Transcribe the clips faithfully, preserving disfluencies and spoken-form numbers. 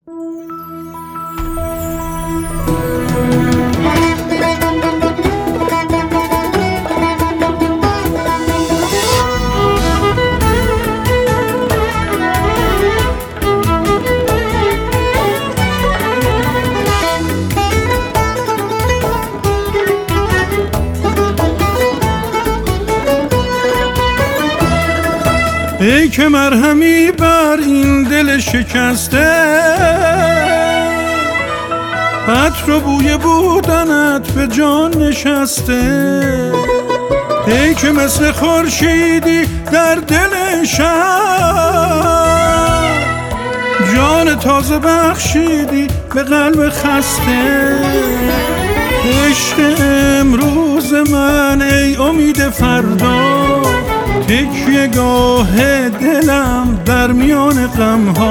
ای که مرهمی بر این دل شکسته، عطر و بوی بودنت به جان نشسته. ای که مثل خورشیدی در دل شب، جان تازه بخشیدی به قلب خسته. عشق امروز من ای امید فردا، تکیه گاه دلم در میان غمها.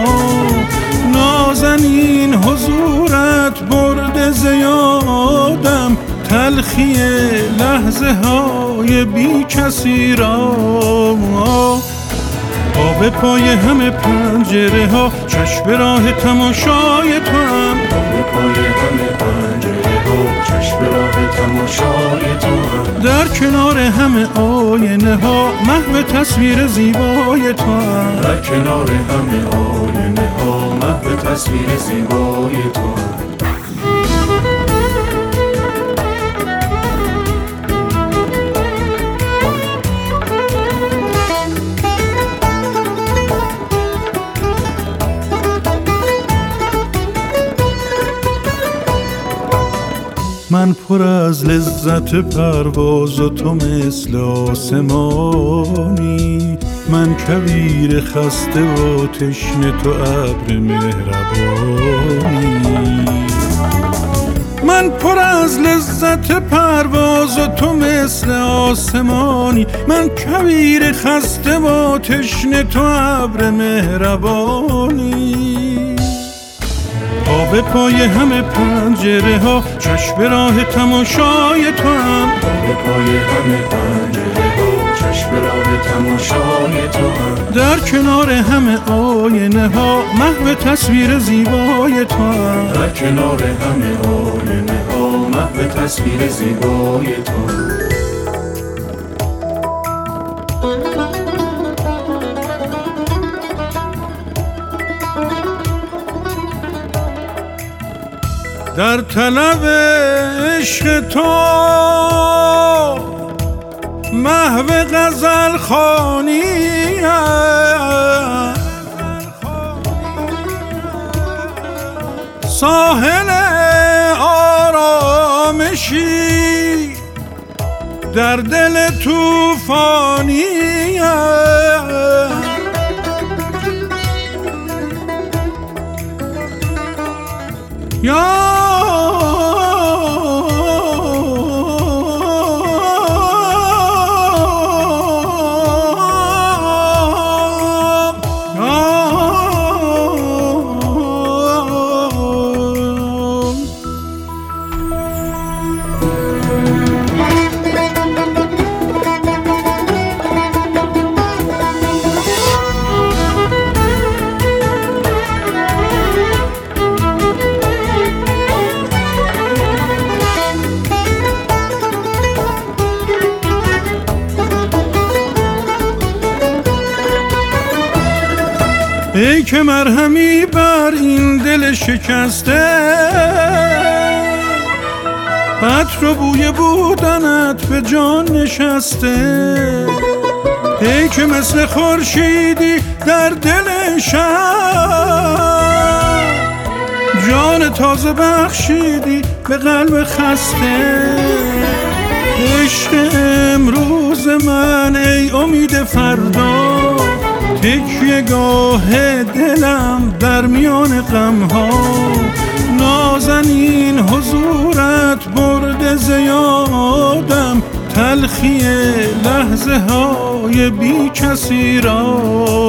نازنین حضورت برد زیادم، تلخی لحظه های بی کسی را. آب پای همه پنجره ها، چشم راه تماشای تو هم. آب پای همه پنجره ها، چشم راه تماشای تو هم. در کنار همه آینه ها، محو تصویر زیبای تو هم. در کنار همه آینه ها، محو تصویر زیبای تو هم. من پر از لذت پرواز و تو مثل آسمانی. من کویر خسته و تشنه، تو ابر مهربانی. من پر از لذت پرواز و تو مثل آسمانی. من کویر خسته و تشنه، تو ابر مهربانی. آب پای همه پنجره ها، چشم راه تماشای تو هم. آب پای همه پنجره ها، چشم راه تماشای تو هم. در کنار همه آینه ها، محو تصویر زیبای تو هم. در کنار همه آینه ها، محو تصویر زیبای تو هم. در طلب عشق تو محو غزل خوانی، ساحل آرامشی در دل طوفانی. یا ای که مرهمی بر این دل شکسته، عطر و بوی بودنت به جان نشسته. ای که مثل خورشیدی در دل شب، جان تازه بخشیدی به قلب خسته. عشق امروز من ای امید فردا، تکیه گاه دلم در میان غمها. نازنین حضورت برد زیادم، تلخی لحظه های بی کسی را.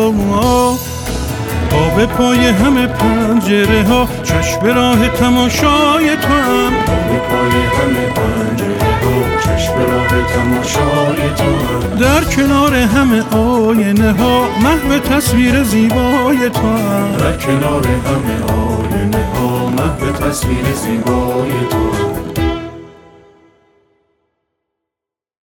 آب پای همه پنجره ها، چشم راه تماشای تو هم. آب پای همه پنجره ها، چشم راه تماشای تو هم. در کنار همه آینه ها، محو تصویر زیبای تو هم. در کنار همه آینه تصویر زیبای تو هم.